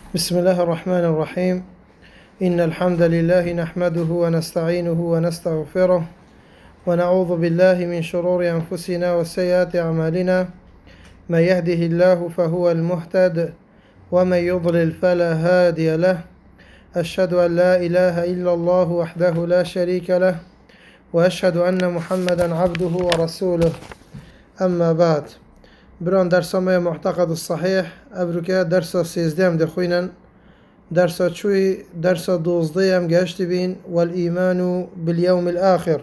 بسم الله الرحمن الرحيم. إن الحمد لله نحمده ونستعينه ونستغفره ونعوذ بالله من شرور أنفسنا وسيئات أعمالنا. من يهده الله فهو المهتد ومن يضلل فلا هادي له. أشهد أن لا إله إلا الله وحده لا شريك له وأشهد أن محمدا عبده ورسوله. أما بعد، بران درسامه معتقد الصحيح ابروکه درس 13 دخوینن. درس چوی درس 12 هم گشت بین والإيمان باليوم الآخر.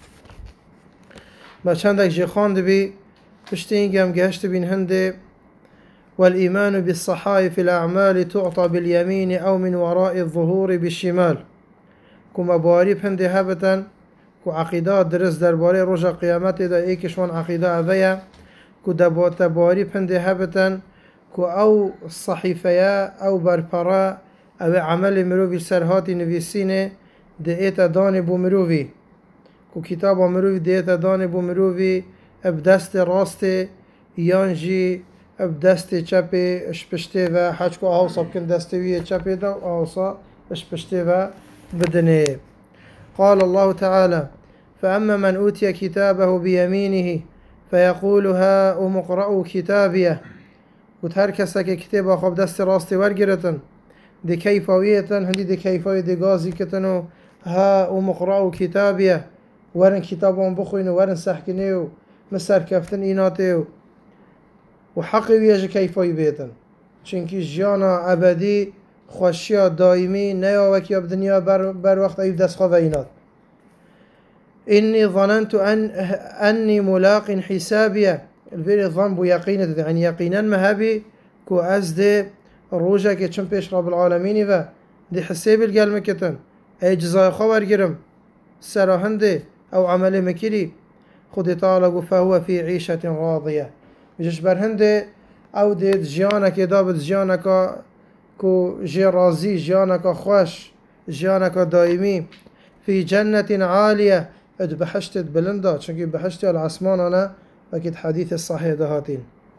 ما چندک جی خواند بی پشتینگ هم گشت بین هنده والإيمان بالصحائف الأعمال تعطى باليمين أو من وراء الظهور بالشمال. كما باريب هنده هبتن كو عقيدة درس درباره رجا قيامت دا ايكشوان عقيدة اويا كو دباری پنده هبتن كو او صحيفيا او برپرا او عمل مروفي سرهاتي نویسینه ده ایتا دانه بو مروفي كو كتاب مروفي ده ایتا دانه بو مروفي اب دست راست يانجي اب دست چپه اشپشته و حج كو اوصا بكن دستوية چپه دا اوصا اشپشته و بدنه. قال الله تعالى: فأما من أوتي كتابه بيمينه فيقول هاؤم اقرءوا كتابيه. وت هر کس که کتاب خواب دست راستی ورگرتن دی کیفاویتن هندی دی کیفاوی دی گازی کتنو هاؤم اقرءوا كتابيه ورن کتابان بخوین و ورن سحکنه و مسر کفتن ایناته و حقی ویج کیفاوی بیتن چونکی جانا ابدی خوشیا دائمی نیا وکی اب دنیا بر وقت ایب دست خواه اینات. إني ظننت أني ملاق حسابيا. الفير الظن بو يقينة يعني يقينا ما هبي كو أزد روجا كي چم پیش رب العالمين و دي حساب القلم كتن أي جزاء خبر جرم سراهنده أو عمل مكري خد تعالى فهو في عيشة راضية. بجش برهنده أو دي جيانك دابد جيانك كو جي رازي جيانك خوش جيانك دائمي في جنة عالية اد بحشتت بلندا چونكي بحشتي العسمان انا اكيد حديث الصحيح دهاتين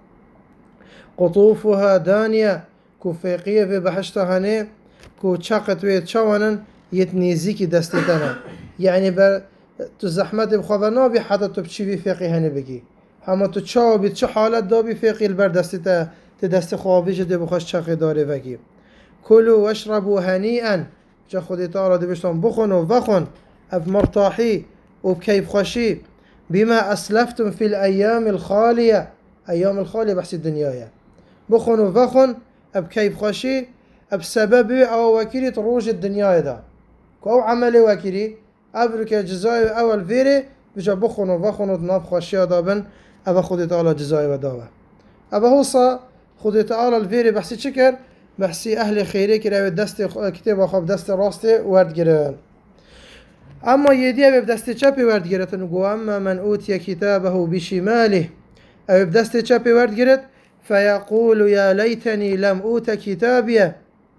قطوفها دانية كو فيقية في بحشتها هني كو چاقت ويت چوانن يتنيزيكي دستتنا يعني بر تو زحمت بخواه نابي حتى تو بچي في فيقي هني بكي هما تو چاو بيت چه حالت دابي فيقي البر دستتا تدست خوابيش دي بخوش چاقي داري بكي كلوا واشربوا هنيئا جا خودي تعالى دي بشتان بخونوا وخون اب مرتاحي وبكيف خوشي بما أسلفتم في الأيام الخالية. أيام الخالية بحث الدنيا بخون وفخون بكيف خوشي بسبب أو وكيري تروج الدنيا دا كو عملي وكيري أبرك جزاي أول فيري بجا بخون وفخون ودناب خوشي دابن أبا خودي تعالى جزاي ودابا أبا هوصا خودي تعالى الفيري بحثي شكر بحثي أهل خيري كراوي دست كتاب خواب دست راستي ورد جران. اما یدیه به دست چپی ورد گرتن و گو اما من اوتی کتابه بشماله او به دست چپی ورد گرت فیقول یا لیتنی لم اوت کتابیه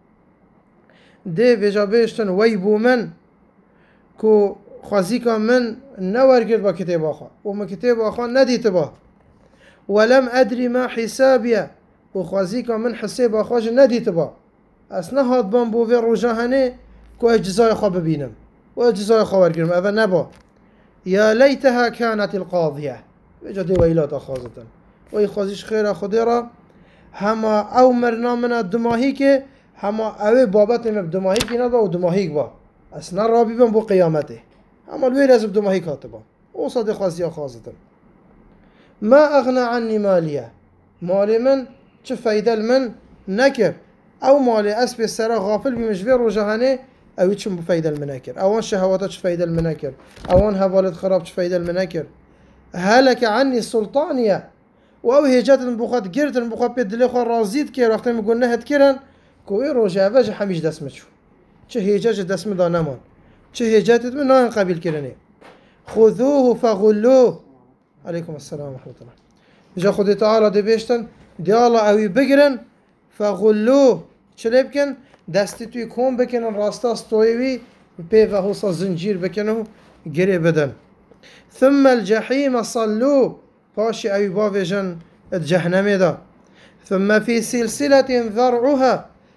ده ویجا بیشتن وی بو من کو خوزیکا من نور گرد با کتاب آخوا و ما کتاب آخوا ندیت با ولم ادری ما حسابیه و خوزیکا من حساب آخواش ندیت با اصنا هاد بان بو وی روژاهنه کو اجزای خواه ببینم وجزاء خوار جرم هذا نبا يا ليتها كانت القاضية بجد ويلات أخازتن وي خازيش خير خديرا هما أو مرنا من الدماهيك هما أو بابت من الدماهيك نبا ودماهيك با أسنا رابي بن بو قيامته هما الويل أزب دماهيك هاتبا وصد خازي أخازتن ما أغنى عني مالية مالي من چه فايدة من نكر أو مالي أسبي السرا غافل بمجبير وجهاني او چم بفايدة المناكر اوان شهواتك فايدة المناكر اوان هوالد خراب فايدة المناكر هلك عني سلطانية او هيجات بخات قرت بخات بيد اللي خو رازيد كير وقت ما قلنا هاد كيران كوي روجا فاج حميش دسمچو چه هيجاج دسم دانمان چه هيجات من نان قبيل كيراني خذوه فغلوه. عليكم السلام ورحمة الله. جا خدي تعالى دي بيشتن دي الله اوي بقرن فغلوه چلبكن دستی توی کم بکنن راستا استویوی پی و حوصا زنجیر بکنن گره بدن. ثم الجحیم صلو پاشی اوی باویجن جهنمی دا ثم في سلسلة ذرعها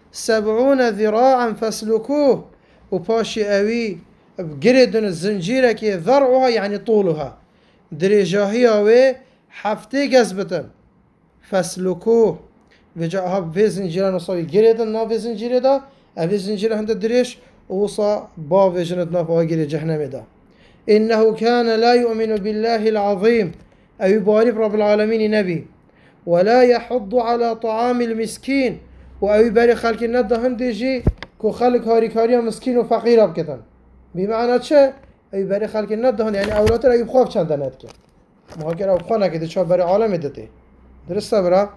70 ذراعا فاسلكوه وباشي أوي بقردن الزنجيرة كي ذرعها يعني طولها درجاهية و حفتي قزبتن فاسلكوه وجاءها في زنجيرة نصوي قردن نا في زنجيرة دا أبي زنجيرة هند دريش وصا با في جنة نافوها قرد جهنم دا إنه كان لا يؤمن بالله العظيم أي بارب رب العالمين نبي ولا يحض على طعام المسكين وأي باري خلق الندى هندجي كو خلق هاري كاريا مسكين وفقير بكتن بمعنى چه؟ أي باري خلق الندى هند يعني أولاد را يبخوف چند ند كن محاكرة وبخوانا كده شو باري عالم دته درست برا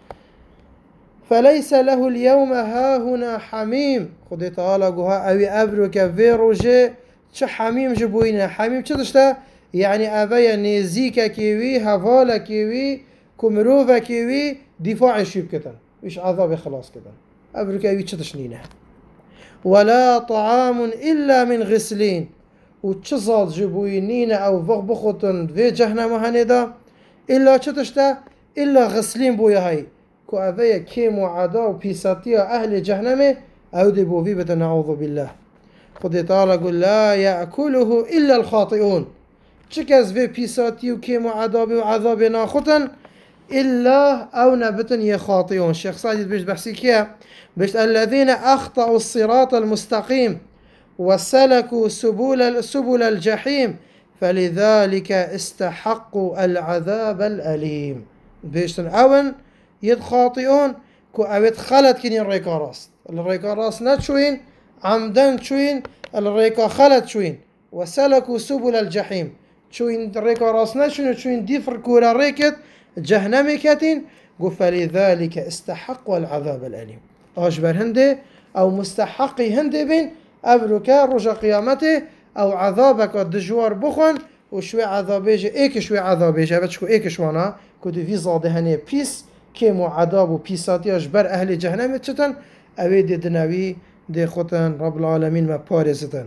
فليس له اليوم هاهنا حميم خدي تعالى قوها أوي أبروك في روجه چه حميم جبوينه حميم چه دشته؟ يعني أبايا نزيكا كيوي هفالا كيوي كمروفا كيوي دفاع شيب كتن ويش عذاب خلاص كتن أبروك أوي چه دشنينه ولا طعام إلا من غسلين وچزال جبوينين أو بخبخطن في جهنم هندا إلا چه دشته؟ إلا غسلين بويا هاي كو أبايا كيم وعدا وبيساتيا أهل جهنم أو دي بوفي بتنعوذ بالله خدي تعالى قل لا يأكله إلا الخاطئون چكز في بيساتي وكيم وعذاب وعذاب ناخطن إلا أو نبتن يخاطئون الشيخ سعيد بيش بحسي كيا بيش الذين أخطأوا الصراط المستقيم وسلكوا سبل الجحيم فلذلك استحقوا العذاب الأليم بيش أون يدخاطئون كو أويت خلت كنين ريكا راس الريكا راس نتشوين عمدن شوين الريكا خلت شوين وسلكوا سبل الجحيم شوين الريكا راسنا شوين ديفر كورا ريكت جهنم كتين فلذلك استحقوا العذاب الأليم أجبر هندي أو مستحقي هندي بين أبروكا رجا قيامته أو عذابك دجوار بخون وشوي عذابيجي إيك شوي عذابيجي بتشكو إيك شوانا كودي في زاده هني بيس كيمو عذاب وبيساتي أجبر أهل جهنم تشتن أويدي دناوي دي خوتن رب العالمين ما بارزتن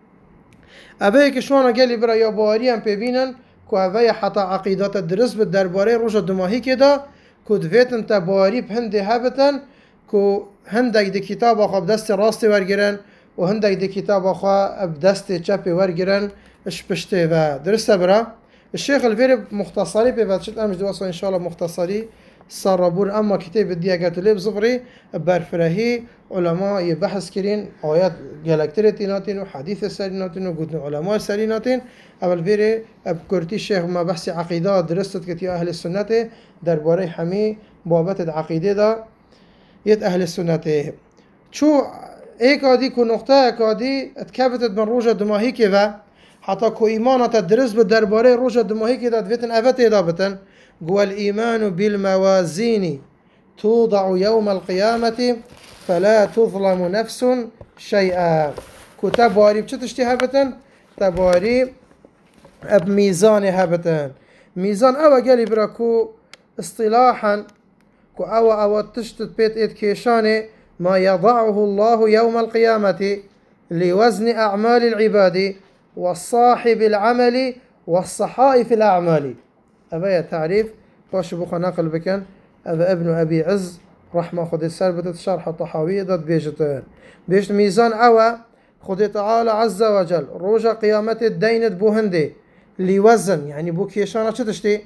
أبي كشوانا قالي برا يا باريان ببينن كو أبي حتى عقيدات الدرس بالدرباري رجا دماهي كده كود فيتن تباري بهندي هبتن كو هندك دي كتاب أخا بدست راستي ورگرن وهندك دي كتاب أخا بدست چپي ورگرن اش بشتي و درست برا الشيخ الفيري مختصري بفتشت أمش دواسا إن شاء الله مختصري صاربون أما كتاب الديا قاتلي بصفري برفرهي علماء يبحث كرين آيات جالكترتي ناتين وحديث سري ناتين وقدن علماء سري ناتين أول فيري بكرتي الشيخ ما بحث عقيدة درست كتير أهل السنة درباري حمي بابت العقيدة دا يد أهل السنة شو ايك هادي كو نقطة كادي اتكبتت من روجة دماهي كذا حتى كو إيمانة الدرس بالدرباري روجة دماهي كذا دفتن أفتي دابتن قوى الإيمان بالموازين توضع يوم القيامة فلا تظلم نفس شيئا كو تباري بچه تشتي هبتن تباري بميزان هبتن ميزان أو قالي براكو اصطلاحا كو أو تشتت بيت إد كيشاني ما يضعه الله يوم القيامة لوزن أعمال العباد والصاحب العمل والصحائف الأعمال أبا تعريف باش بوخا ناقل بكن أبا ابن أبي عز رحمة خد السربة شرح الطحاوية ضد بيجتان بيجت ميزان أوا خد تعالى عز وجل روجا قيامة الدين بوهندي لوزن يعني بو كيشانة شتشتي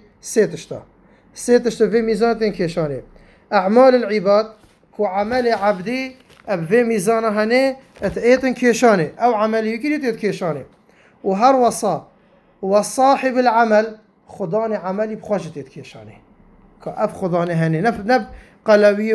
سيتشتا في ميزان كيشاني أعمال العباد كو عمل عبدي أب في ميزان هني اتأيتن كيشاني أو عمل يكريت كيشاني وهر وصا والصاحب العمل خداني عملي بخوشت كيشاني كأب خداني هني نب قلوية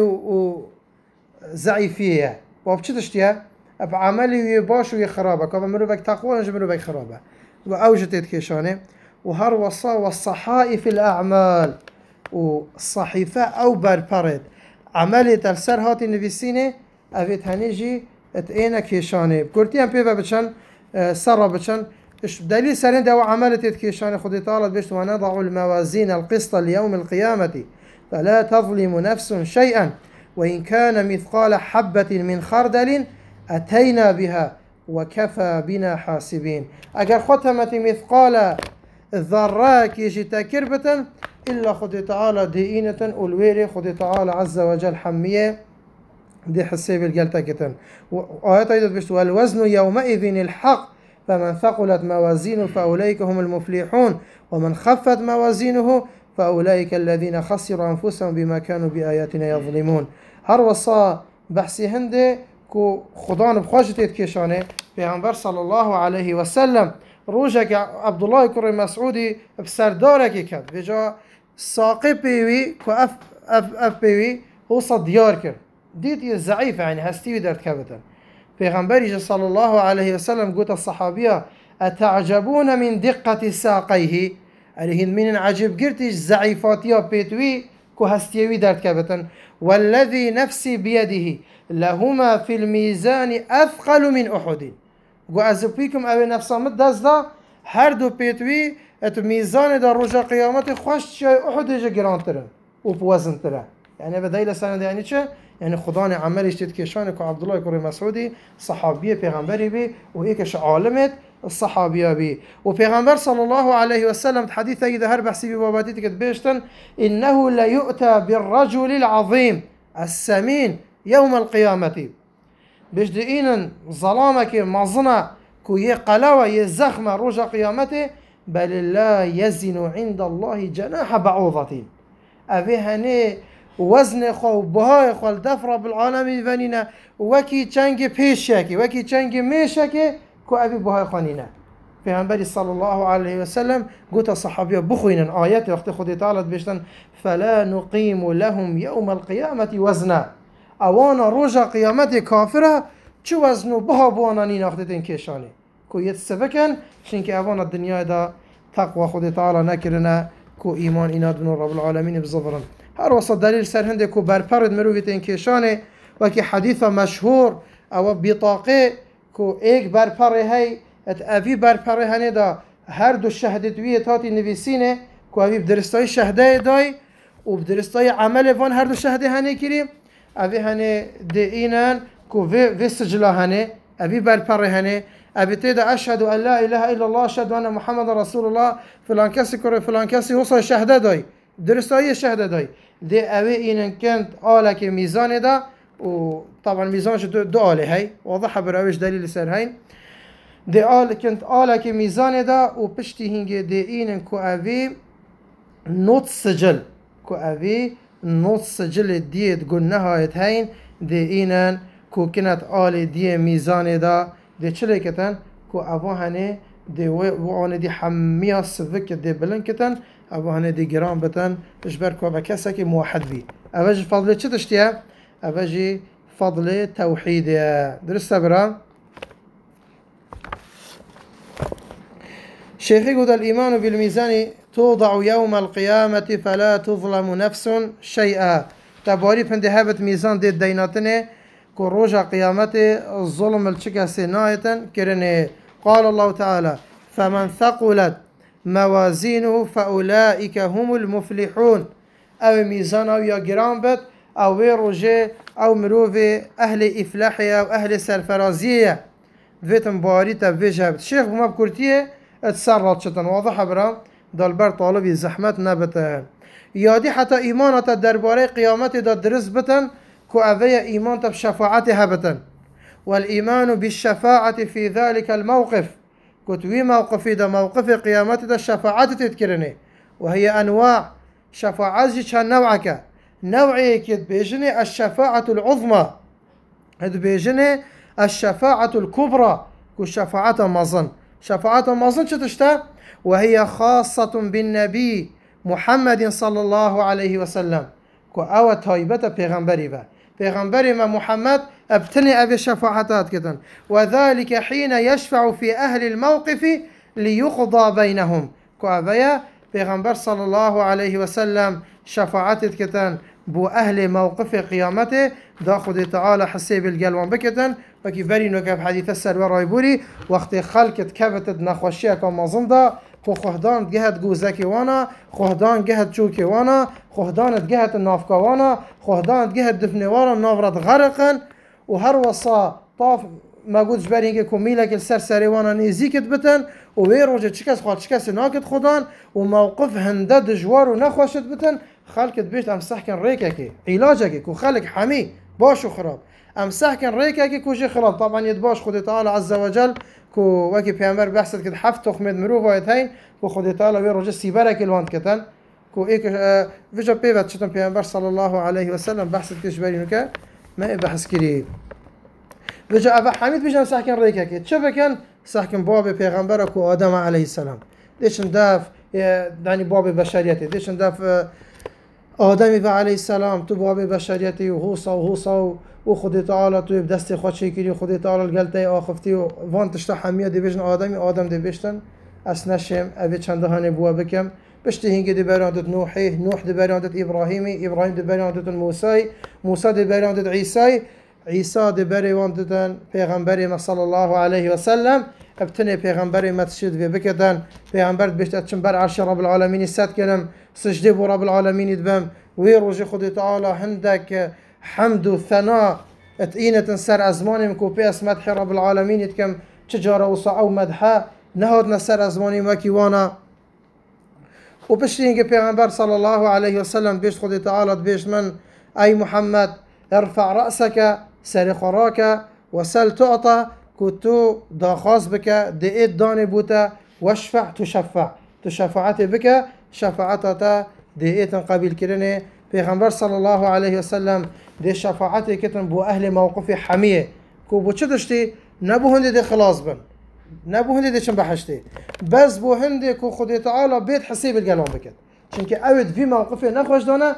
وزعيفية وبشتشتيها أب عملي باش ويخرابة كما مروبك تقوى نجم مروبك خرابة وأوجت كيشاني وهر وصا والصحائف الأعمال والصحيفة أو بربرد عملي تلسر هاتي نفسيني أفيت هنيجي اتأينا كيشاني بكورتيان بيبا بچن سر بچن دليل سرين دو عملت كيشاني خدي طالت بيشت ونضع الموازين القسط ليوم القيامة فلا تظلم نفس شيئا وإن كان مثقال حبة من خردل أتينا بها وكفى بنا حاسبين أجر ختمت مثقال ذراك يجي تكربة إلا خدي تعالى دينة الويري خدي تعالى عز وجل حمية دي حسي بالقلتا كتن. وآيات أيضا بشت والوزن يومئذ الحق فمن ثقلت موازينه فأولئك هم المفلحون ومن خفت موازينه فأولئك الذين خسروا أنفسهم بما كانوا بآياتنا يظلمون. هر وصا بحثي هنده كو خدان بخواجتت كيشانه پیغمبر صلى الله عليه وسلم روجك عبد الله كري مسعودي بسردارك كد بجا ساقي بيوي كو اف بيوي هو صديار كر ديت ضعيف يعني هستيوي درد كبتن. پیغمبر صلى الله عليه وسلم قلت الصحابية أتعجبون من دقة ساقيه عليهن من عجب قرتش ضعيفاتيا بيتوي كو هستيوي درد كبتن والذي نفسي بيده لهما في الميزان أثقل من أحد. قو أزبيكم أبي نفسا مدازدا هر دو بيتوي ات ميزان دا رجا قيامت خوش شاي أحد يجا جرانترن وبوزن ترن. يعني بدايل سنة يعني چه؟ يعني خدان عملش تتكشانه كو عبد الله كري مسعودي صحابيه پیغمبري بي وإيكش عالمت الصحابيه بي. وپیغمبر صلى الله عليه وسلم حديث إذا هر بحثي بباباتي تكت بيشتن إنه لا يؤتى بالرجل العظيم السمين يوم القيامة بجدئين ظلامك مظنة كو يقلوة يزخمة رجا قيامته بل لا يزن عند الله جناح بعوضة. أبي هني وزن خو بهای خو دف رب العالمین ونینه وکی چنگ پیشکی وکی چنگ میشکی کو ابی بهای خانینه. پیامبر صلی الله علیه و سلم گفت صحابیه بخوینن آیات وقت خود تعالی بشتن فلا نقیم لهم یوم القیامت وزنا اوانا روزا قیامت کافره چه وزنو بها بوانا نین اختتین کشانی کو یت سبکن چنکه اوانا الدنیا دا تقوى خود تعالی نکرنه کو ایمان ایناد بن رب العالمین بزبرن. هر وسط دلیل سر هنده کو برپرد مروفیت این کشانه وکی حدیث مشهور او بطاقه کو ایک برپره هی ات اوی برپره هنه دا هر دو شهدتوی تاتی نویسینه کو اوی بدرستای شهده دای و بدرستای عمل وان هر دو شهده هنه کریم اوی هنه ده اینن کو وی سجلا هنه اوی برپره هنه أبي تيدا أشهد أن لا إله إلا الله أشهد أن محمد رسول الله فلان كسي كره فلان كسي وصل شهادة داي درستاي شهادة داي دي أبي إن كانت آلك ميزان دا وطبعا ميزان شو دو آله هاي واضحة براوش دليل سر هاي دي آل كانت آلك ميزان دا وبشتي هنجي دي إن كو أبي نوت سجل كو أبي نوت سجل ديت قل نهاية هاين دي إن كو كانت آل دي ميزان دا دي چلی کتن کو ابوهنه دي وان دي حمية سفك دي بلن كتن ابوهنه دي جرام بتن اجبر كو بكسك موحد بي اوجي فضل چه تشتيا اوجي فضل توحيد درست برا شيخي قد الإيمان بالميزان توضع يوم القيامة فلا تظلم نفس شيئا تباري فندهابت ميزان دي ديناتنه كروجا قيامته الظلم الشكاسي نايتا كرنه. قال الله تعالى فمن ثقلت موازينه فأولئك هم المفلحون أو ميزان أو يجرام بت أو روجي أو مروفي أهل إفلاحية أو أهل سرفرازية فيتم باريتا فيجابت شيخ بما بكرتيه اتسرط شتن واضح برا دالبر طالبي زحمت نبتا يادي حتى إيمانة درباري قيامته دا درس بتن كو أذي إيمان تب شفاعتها بتن والإيمان بالشفاعة في ذلك الموقف كتوي موقفي دا موقف قيامته دا الشفاعة تذكرني وهي أنواع شفاعة كان نوعك نوعي كد بيجني الشفاعة العظمى هذ بيجني الشفاعة الكبرى كو شفاعة مظن شفاعة مظن شتشتا وهي خاصة بالنبي محمد صلى الله عليه وسلم كو أو تايبة پیغمبري با پیغمبري ما محمد ابتني أبي شفاعتات كتن وذلك حين يشفع في أهل الموقف ليقضى بينهم كو أبيا پیغمبر صلى الله عليه وسلم شفاعتت كتن بو أهل موقف قيامته دا خد تعالى حسيب القلوان بكتن وكي برينو كاب حديث السر رايبوري وقت خلقت كبتت نخوشية كما زندا خو خهدان جهت جوزكي وانا خهدان جهت شوكي وانا خهدان جهت النافكا وانا خهدان جهت دفني وانا نافرت غرقا وهر وصا طاف ما قلتش برينك كميلك السرسري وانا نيزيكت بتن وويروجة شكاس خال شكاس ناكت خدان وموقف هندد جوار ونخوشت بتن خلقت بيشت امسحكن ريكك علاجك كو خلق حمي باش وخراب ام سحكن ريكا كي كوجي خراب طبعا يدباش خدي تعالى عز وجل كو وكي بيامبر بحثت كد حفت تخمد مروف هين كو خدي تعالى ويرجع سيبرك الوان كتن كو ايك فيجا بيبات شتم بيامبر صلى الله عليه وسلم بحثت كش برينوكا ما بحث كري فيجا ابا حميد بيجا سحكن ريكا كي تشبكن سحكن باب بيغمبر كو ادم عليه السلام ليش نداف يعني باب بشريته ليش نداف آدمی علیه السلام تو باب بشریتی و هوسا و خودی تعالی تو دست خود شکری خودی تعالی گلته آخفتی و وان تشتا حمیه دی بیشن آدم دی بیشتن اس نشم اوی چنده هنه بوا بکم بشتی هنگی دی براندت نوح دی براندت ابراهیم دی براندت موسی دی براندت عیسی دی براندت پیغمبری صلی الله علیه و سلم ابتني پیغمبر متشد في بكتن پیغمبر بيشت چنبر عرش رب العالمين سات كلم سجدي بو رب العالمين يدبم ويروجي خدي تعالى عندك حمد وثناء اتقينة سر ازماني مكوبي اسمدح رب العالمين يتكم تجارة وصعو مدحا نهودنا سر ازماني مكيوانا وبشتين پیغمبر صلى الله عليه وسلم بيشت خدي تعالى بيشت من اي محمد ارفع رأسك سر خراك وسل تعطى كتو داخاز بك دئت داني بوتا واشفع تشفعت بك شفاعتتا دئت قبيل كرني پیغمبر صلى الله عليه وسلم دي شفاعتي كتن بو اهل موقف حمية كو بو چه دشتي نبو هندي دي خلاص بن نبو هندي دي چن بحشتي بس بو هندي كو خدي تعالى بيت حسيب القلم بكت چنك اوید في موقفه نخوش دانا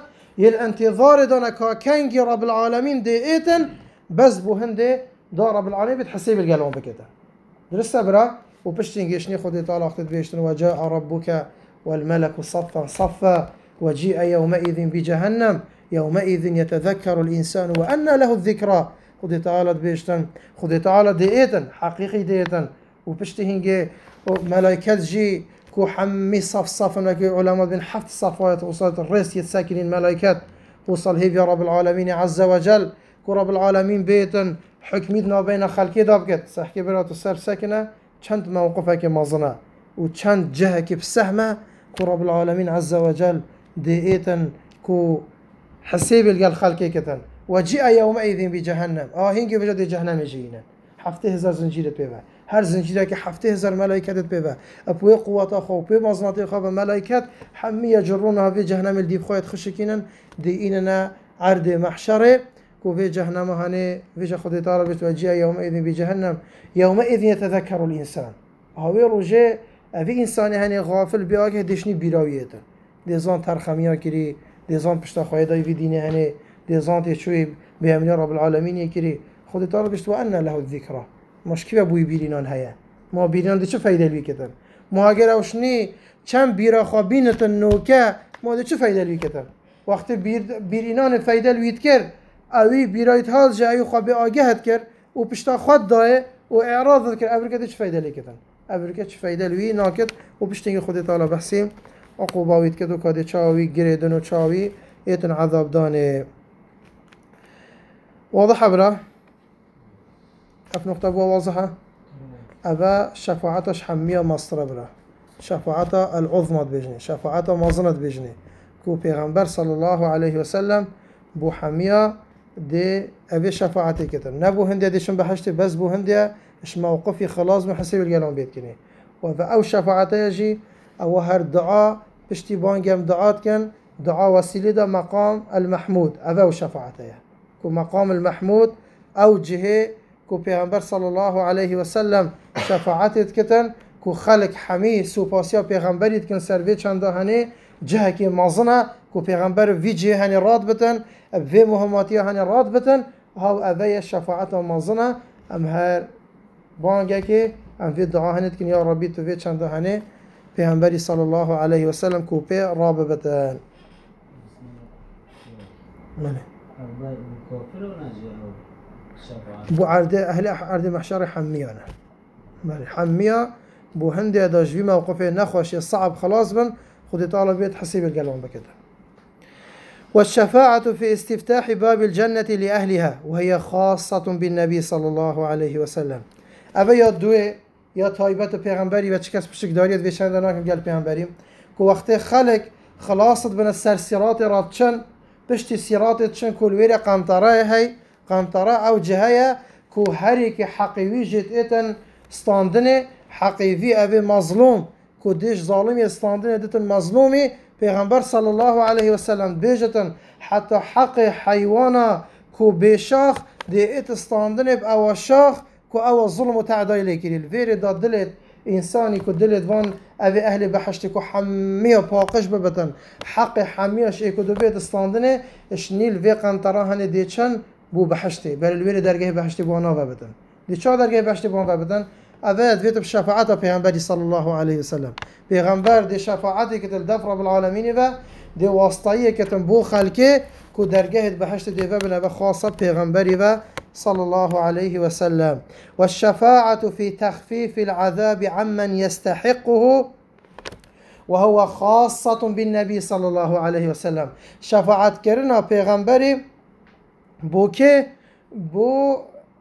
يل دانا كنجي رب العالمين دئتن بس بو هندي دار رب العالمين بتحسيب القلم بكده درست برا وبشتين جيشني خدي تعالى وقت بيشتن وجاء ربك والملك صفا صفا وجيء يومئذ بجهنم يومئذ يتذكر الإنسان وأنى له الذكرى خدي تعالى بيشتن خدي تعالى ديتن حقيقي ديتن وبشتين جي ملائكة جي كو حمي صف علماء بين حفظ صفوات وصلت الرئيس يتساكنين ملائكات وصل هيف يا رب العالمين عز وجل كو رب العالمين بيتن حكمتنا بين خلقي دابكت سحكي برات السر ساكنة چند موقفك مازنة وچند جهك بسهمة كو رب العالمين عز وجل ديئتن كو حسيب القل خلقي كتن وجيء يومئذ بجهنم هنگي بجد جهنم جينا حفته هزار زنجيرة بيبا هر زنجيرة كي حفته هزار ملائكة بيبا ابوي قوة خو بي مازناتي خو ملائكة حمي يجرونها في جهنم الديب خويت خشكينا ديئيننا عرض محشره وفي جهنم هني في خدي تعالى بتوجيه يومئذ بجهنم يومئذ يتذكر الإنسان هاوي رجاء في إنسان هني غافل بياك دشني بيراويته ديزان ترخميا كري ديزان بشتا خايدا في دينه هني ديزان تشوي بيامن رب العالمين يكري خدي تعالى بشتو أن له الذكرى مش كيف أبوي بيرينان هيا ما بيرينان دي شو فايدة لي كتن ما أجر أوشني كم بيرا خابينة النوكا ما دي شو فايدة لي كتن وقت بيرينان فايدة لي يتكر اوی بیرایت حال جایی خواب آگهت کرد و پشتا خود دای و اعراض کرد ابرکت چه فایده لیکتن ابرکت چه فایده لوی ناکت و پشتینگ خود تعالی بحثیم عقوباویت کدو کادی چاوی گریدن و چاوی ایتن عذاب دانه واضحه برا اف نقطه بوا واضحه ابا شفاعتش حميه مصر برا شفاعته العظمى بجني شفاعته مازنت بجني كو پیغمبر صلى الله عليه وسلم بو حميه دي ابي شفاعتي كتر نبو هندي ديشن بحشتي بس بو هندي اش موقفي خلاص من حسب القلم بيت كني او شفاعتي يجي او هر دعاء بشتي بانجم دعات كان دعاء وسيله ده مقام المحمود او شفاعتي كو مقام المحمود او جهه كو پیغمبر صلى الله عليه وسلم شفاعتي كتن كو خلق حمي سوباسيا پیغمبري كن سروي چنده هني جهه كي مازنه كو پیغمبر في جهه هني راد بتن في مهماتي هني راد بتن هاو اذي الشفاعه مازنه ام هر بانگه ام في دعاء هني كن يا ربي تو في چنده هني پیغمبري صلى الله عليه وسلم كو بي راب بتن ماله بو عرض اهل عرض محشر حميانه ماله حميه بو هندي داجوي موقفه نخوش صعب خلاص بن خدي تعالى بيت حسيب القلم بكده والشفاعة في استفتاح باب الجنة لأهلها وهي خاصة بالنبي صلى الله عليه وسلم أبا يا دوي يا طيبة پیغمبري و چكس بشك داريت و شندناكم قال پیغمبري كو وقت خلق خلاصت بنا السر سيرات راتشن بشتي سيرات تشن كل ويري قمطره هي قنطرة أو جهية كو هريك حقيوي جت إتن ستاندنه حقيوي أبي مظلوم كو ديش ظالمي ستاندنه دتن مظلومي پیغمبر صلى الله عليه وسلم بيجتن حتى حق حيوانا كو بشاخ دي ات ستاندنه بأو شاخ كو أو ظلم وتعدي لكري الفيري دا دلت إنساني كو دلت وان أبي أهل بحشتي كو حمية باقش ببتن حق حميش إيكو دو بيت ستاندنه شنيل في قنطراهن ديچن بو بحشتي بل الويري درجه بحشتي بوانا ببتن دي چا درجه بحشتي بوانا ببتن أبد فيت بشفاعته پیغمبر صلى الله عليه وسلم پیغمبر دي شفاعتي كتل دفر بالعالمين و دي واسطية كتن بو خلقه كو درجه بحشت دي ببنا خاصة پیغمبر و صلى الله عليه وسلم والشفاعة في تخفيف العذاب عمن يستحقه وهو خاصة بالنبي صلى الله عليه وسلم شفاعت كرنا پیغمبر بو كي بو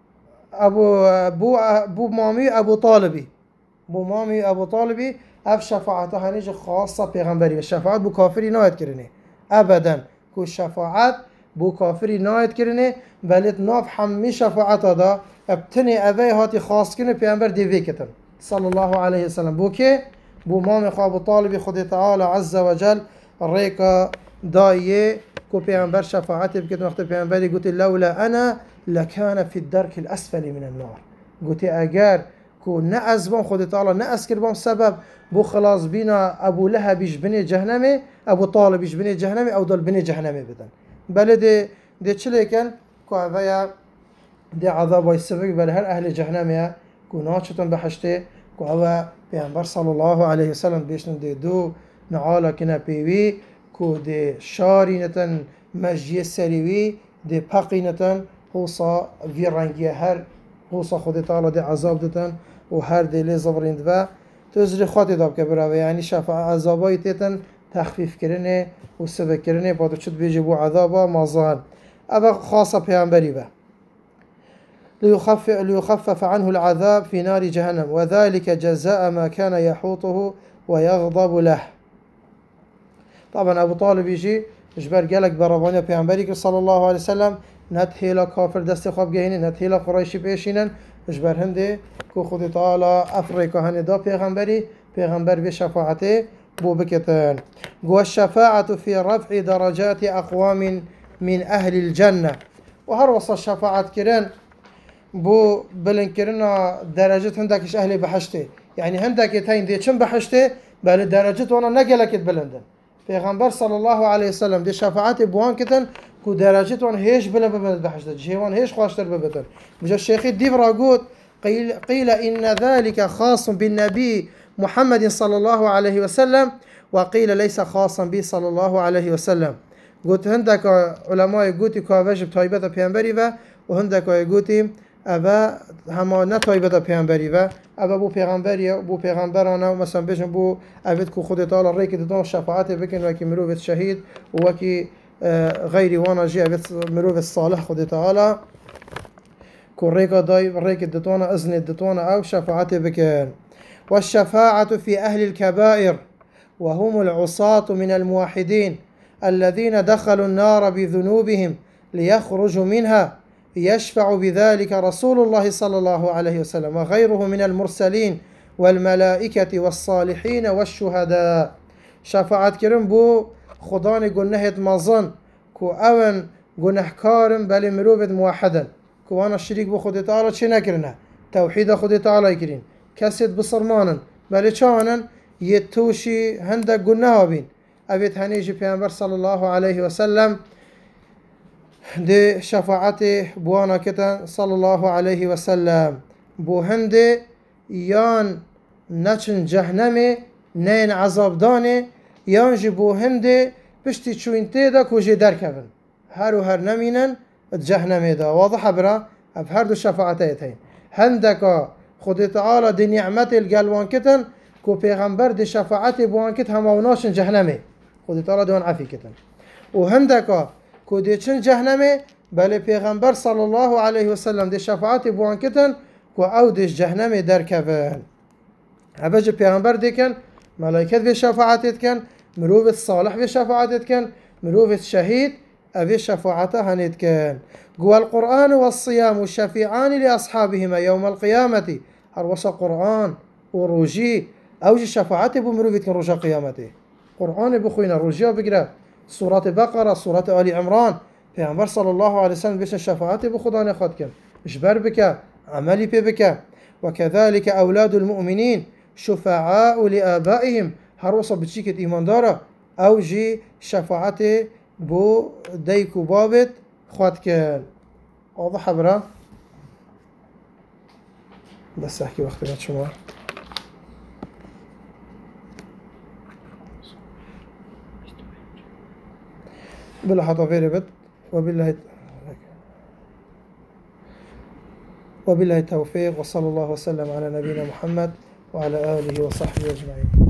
بو مامي ابو طالبي بو مامي ابو طالبي اف شفاعته هنيج خاصة پیغمبري الشفاعت بو كافري نايت كرني ابدا كو شفاعت بو كافري نايت كرني بلت ناف حمي شفاعته دا ابتني ابي هاتي خاص كرني پیغمبر دي ويكتن صلى الله عليه وسلم بو كي بو مامي ابو طالبي خدي تعالى عز وجل الريكا دايه كو پیغمبر شفاعتي بكت وقت پیغمبري قلت لولا انا لكان في الدرك الأسفل من النار قلت أجار كو نأز بام خد تعالى نأز كربام سبب بو خلاص بينا أبو لهب بني جهنمي أبو طالب بني جهنمي أو دول بني جهنمي بدن بل دي تشليكن كو هذا دي عذاب ويسبق بل هر أهل جهنمي كو ناتشتن بحشته كو هذا پیغمبر صلى الله عليه وسلم بيشن دي دو نعالا كنا بيوي كو دي شارينتن مجيه سريوي دي باقينتن هوصا في رنگيه هر هوصا خود تعالى دي عذاب دتن و هر دي لي زبرين دبا تزري خاطي داب كبراوي يعني شفاعة عذاباي تيتن تخفيف كرنه و سبك كرنه بعد شد بيجي بو عذابا مازال أبا خاصة پیغمبري با ليخفف عنه العذاب في نار جهنم وذلك جزاء ما كان يحوطه ويغضب له طبعا أبو طالب يجي جبر قالك بربانيا پیغمبري صلى الله عليه وسلم نتهيلا كافر دست خواب جهيني نتهيلا قريشي بيشينن اجبر هنده كو خود تعالى افريكا هنه دا پیغمبر بشفاعته بو بكتن قوى الشفاعة في رفع درجات أقوام من أهل الجنة وهر وصل الشفاعة كرن بو بلن كرنا درجات هندكش أهل بحشته يعني هندك يتين دي چن بحشته بل درجات وانا نقلكت بلندن پیغمبر صلى الله عليه وسلم دي شفاعة بوان كتن كو درجتون هيش بلا ببند بحشت جيوان هيش خواشتر ببتن مجا الشيخي ديفرا قوت قيل إن ذلك خاص بالنبي محمد صلى الله عليه وسلم وقيل ليس خاصا به صلى الله عليه وسلم قلت هندك علماء قوتي كواجب طيبة بيانبري وهندك قوتي أبا هما نطيبة بيانبري أبا بو بيغمبري بو بيغمبرانا مثلا بيجن بو أبد كو خود تعالى ريك دون شفاعات بكن وكي مروفة شهيد وكي غيري وانا جي أبد مروفة الصالح خود تعالى كو ريكا داي ريك دتونا أذن دتونا أو شفاعات بكن والشفاعة في أهل الكبائر وهم العصاة من الموحدين الذين دخلوا النار بذنوبهم ليخرجوا منها يشفع بذلك رسول الله صلى الله عليه وسلم وغيره من المرسلين والملائكة والصالحين والشهداء شفاعت كرم بو خدان قنهت مظن كو اون قنهكارم بل مروفد موحدا كو انا الشريك بو خود تعالى چه نكرنا توحيد خود تعالى كرين كسد بصرمانا بل چانا يتوشي هندك قنها بين أبيت هنيجي پیغمبر صلى الله عليه وسلم دي شفاعته بوانا كتن صلى الله عليه وسلم بو هنده يان نچن جهنمي نين عذاب دانه يان جي بو هنده بشتي چوينته دا كوجي دركبن هر نمينن جهنمي دا واضح برا اب هر دو شفاعته يتين هندكا خود تعالى دي نعمت القلوان كتن كو پیغمبر دي شفاعته بوان كت هماوناشن جهنمي خود تعالى دون عفي كتن وهندكا كو دي چن جهنمي بل پیغمبر صلى الله عليه وسلم دي شفاعت بوان كتن كو او ديش جهنمي دركبن هبج پیغمبر دي كن ملائكت في شفاعت كن مروف الصالح في شفاعت كن مروف الشهيد أبي الشفاعة هنيت كان قوى القرآن والصيام شفيعان لأصحابهما يوم القيامة. هروس القرآن وروجي أوج الشفاعة بمروفيت كان رجا قيامته قرآن بخوينا روجي وبقرأ سورة بقرة سورة آل عمران پیغمبر صلى الله عليه وسلم بيش الشفاعة بخدان خد كان إجبار بك عملي بك. وكذلك أولاد المؤمنين شفعاء لآبائهم هروس بتشيكت إيمان دارا أوجي شفاعة بو ديكو بابت خد كان. واضح برا؟ بس أحكي وقت شما بالله حطفيري بد وبالله التوفيق وصلى الله وسلم على نبينا محمد وعلى آله وصحبه أجمعين.